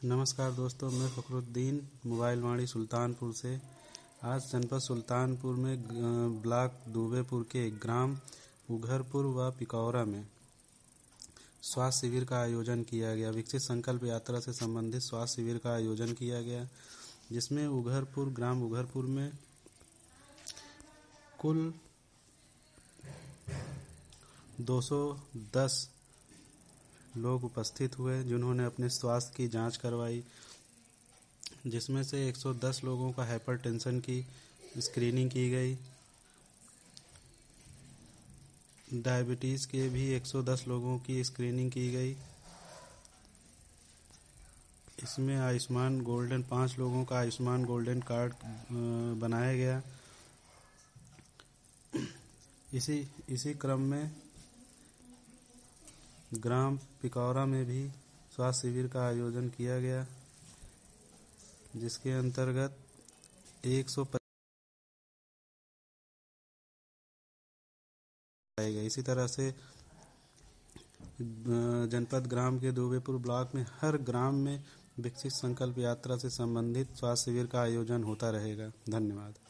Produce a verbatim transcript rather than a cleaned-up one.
नमस्कार दोस्तों, मैं फ़खरुद्दीन मोबाइल वाणी सुल्तानपुर से। आज जनपद सुल्तानपुर में ग- ब्लॉक दुबेपुर के ग्राम उघरपुर व पिकौरा में स्वास्थ्य शिविर का आयोजन किया गया। विकसित संकल्प यात्रा से संबंधित स्वास्थ्य शिविर का आयोजन किया गया, जिसमें उघरपुर ग्राम उघरपुर में कुल दो सौ दस लोग उपस्थित हुए, जिन्होंने अपने स्वास्थ्य की जांच करवाई, जिसमें से एक सौ दस लोगों का हाइपरटेंशन की स्क्रीनिंग की गई। डायबिटीज़ के भी एक सौ दस लोगों की स्क्रीनिंग की गई। इसमें आयुष्मान गोल्डन पाँच लोगों का आयुष्मान गोल्डन कार्ड बनाया गया। इसी इसी क्रम में ग्राम पिकौरा में भी स्वास्थ्य शिविर का आयोजन किया गया, जिसके अंतर्गत एक सौ गए। इसी तरह से जनपद ग्राम के दुबेपुर ब्लॉक में हर ग्राम में विकसित संकल्प यात्रा से संबंधित स्वास्थ्य शिविर का आयोजन होता रहेगा। धन्यवाद।